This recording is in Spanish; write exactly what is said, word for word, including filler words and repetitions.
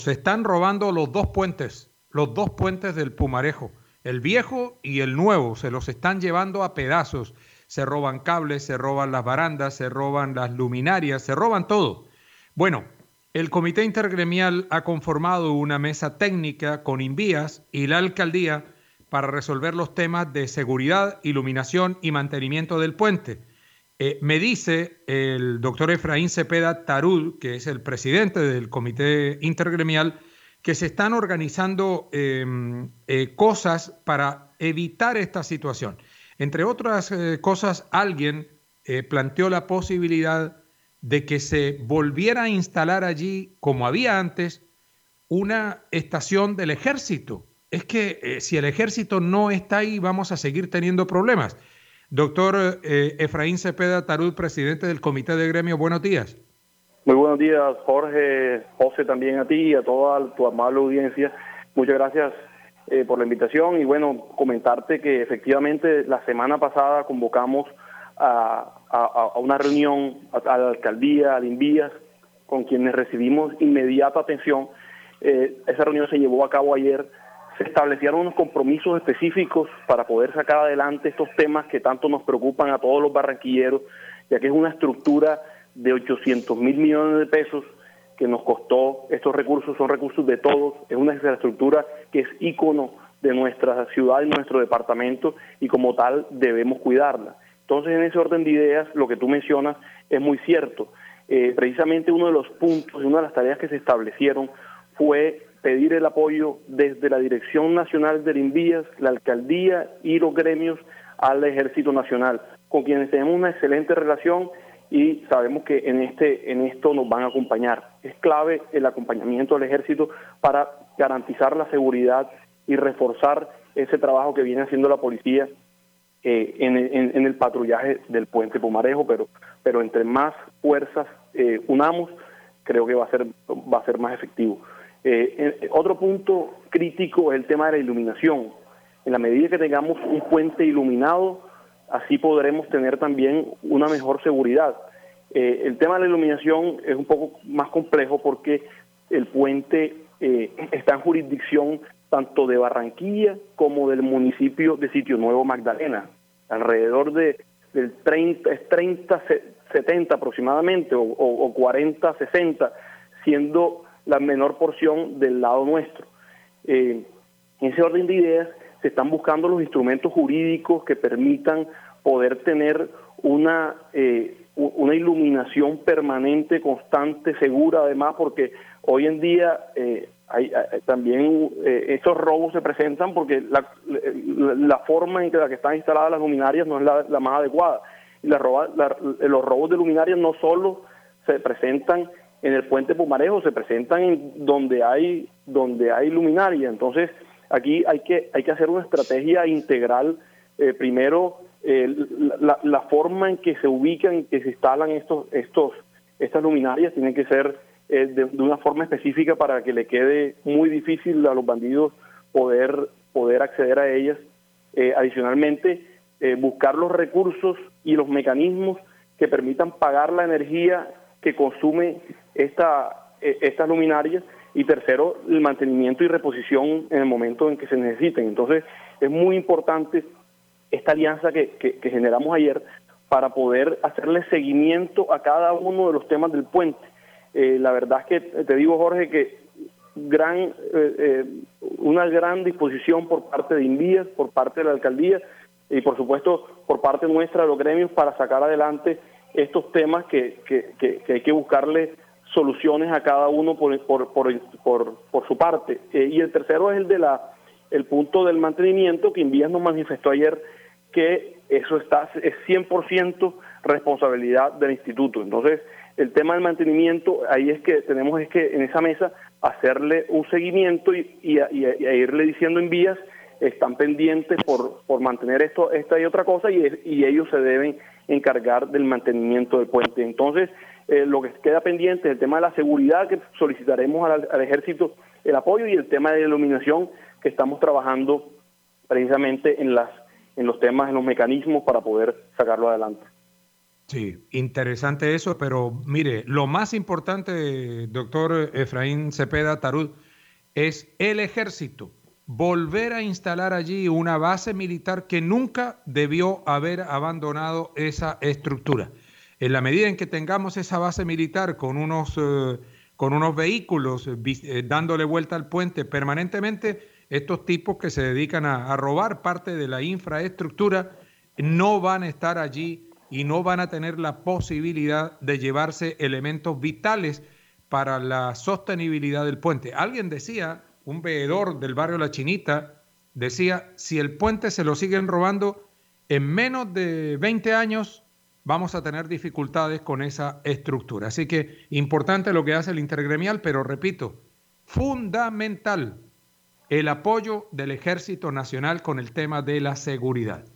Se están robando los dos puentes, los dos puentes del Pumarejo, el viejo y el nuevo, se los están llevando a pedazos. Se roban cables, se roban las barandas, se roban las luminarias, se roban todo. Bueno, el Comité Intergremial ha conformado una mesa técnica con Invías y la alcaldía para resolver los temas de seguridad, iluminación y mantenimiento del puente. Eh, me dice el doctor Efraín Cepeda Tarud, que es el presidente del Comité Intergremial, que se están organizando eh, eh, cosas para evitar esta situación. Entre otras eh, cosas, alguien eh, planteó la posibilidad de que se volviera a instalar allí, como había antes, una estación del ejército. Es que eh, si el ejército no está ahí, vamos a seguir teniendo problemas. Doctor eh, Efraín Cepeda Tarud, presidente del Comité de Gremio, buenos días. Muy buenos días, Jorge, José, también a ti y a toda tu amable audiencia. Muchas gracias eh, por la invitación y bueno, comentarte que efectivamente la semana pasada convocamos a, a, a una reunión a, a la alcaldía, a Invías, con quienes recibimos inmediata atención. Eh, esa reunión se llevó a cabo ayer. Se establecieron unos compromisos específicos para poder sacar adelante estos temas que tanto nos preocupan a todos los barranquilleros, ya que es una estructura de ochocientos mil millones de pesos que nos costó. Estos recursos son recursos de todos, es una infraestructura que es ícono de nuestra ciudad y nuestro departamento y como tal debemos cuidarla. Entonces, en ese orden de ideas, lo que tú mencionas es muy cierto. Eh, precisamente uno de los puntos y una de las tareas que se establecieron fue pedir el apoyo desde la Dirección Nacional de Invías, la Alcaldía y los gremios al Ejército Nacional, con quienes tenemos una excelente relación y sabemos que en este en esto nos van a acompañar. Es clave el acompañamiento del Ejército para garantizar la seguridad y reforzar ese trabajo que viene haciendo la policía eh, en, en, en el patrullaje del puente Pumarejo, pero pero entre más fuerzas eh, unamos, creo que va a ser va a ser más efectivo. Eh, eh, otro punto crítico es el tema de la iluminación. En la medida que tengamos un puente iluminado, así podremos tener también una mejor seguridad. Eh, el tema de la iluminación es un poco más complejo porque el puente eh, está en jurisdicción tanto de Barranquilla como del municipio de Sitio Nuevo Magdalena. Alrededor de del treinta, es treinta, setenta aproximadamente, o, o, o cuarenta, sesenta, siendo la menor porción del lado nuestro. Eh, en ese orden de ideas se están buscando los instrumentos jurídicos que permitan poder tener una eh, una iluminación permanente, constante, segura, además, porque hoy en día eh, hay, hay, también eh, estos robos se presentan porque la, la, la forma en que la que están instaladas las luminarias no es la, la más adecuada. Y la roba, la, los robos de luminarias no solo se presentan en el puente Pumarejo, se presentan en donde hay donde hay luminaria. Entonces aquí hay que hay que hacer una estrategia integral. Eh, primero eh, la, la forma en que se ubican, que se instalan estos estos estas luminarias tienen que ser eh, de, de una forma específica para que le quede muy difícil a los bandidos poder poder acceder a ellas. Eh, adicionalmente eh, buscar los recursos y los mecanismos que permitan pagar la energía que consume esta, estas luminarias, y tercero, el mantenimiento y reposición en el momento en que se necesiten. Entonces, es muy importante esta alianza que, que, que generamos ayer para poder hacerle seguimiento a cada uno de los temas del puente. Eh, la verdad es que te digo, Jorge, que gran eh, eh, una gran disposición por parte de Invías, por parte de la alcaldía y por supuesto por parte nuestra de los gremios para sacar adelante estos temas que, que, que, que hay que buscarle soluciones a cada uno por por por, por, por su parte. Eh, y el tercero es el de la el punto del mantenimiento, que Invías nos manifestó ayer que eso está es cien por ciento responsabilidad del instituto. Entonces, el tema del mantenimiento, ahí es que tenemos es que en esa mesa hacerle un seguimiento y, y, y, y irle diciendo a Invías, están pendientes por, por mantener esto, esta y otra cosa, y, y ellos se deben encargar del mantenimiento del puente. Entonces, eh, lo que queda pendiente es el tema de la seguridad, que solicitaremos al, al ejército el apoyo, y el tema de iluminación, que estamos trabajando precisamente en las en los temas, en los mecanismos para poder sacarlo adelante. Sí, interesante eso, pero mire, lo más importante, doctor Efraín Cepeda Tarud, es el ejército. Volver a instalar allí una base militar que nunca debió haber abandonado esa estructura. En la medida en que tengamos esa base militar con unos, eh, con unos vehículos eh, dándole vuelta al puente permanentemente, estos tipos que se dedican a, a robar parte de la infraestructura no van a estar allí y no van a tener la posibilidad de llevarse elementos vitales para la sostenibilidad del puente. Alguien decía, un veedor del barrio La Chinita, decía, si el puente se lo siguen robando, en menos de veinte años vamos a tener dificultades con esa estructura. Así que importante lo que hace el intergremial, pero repito, fundamental el apoyo del Ejército Nacional con el tema de la seguridad.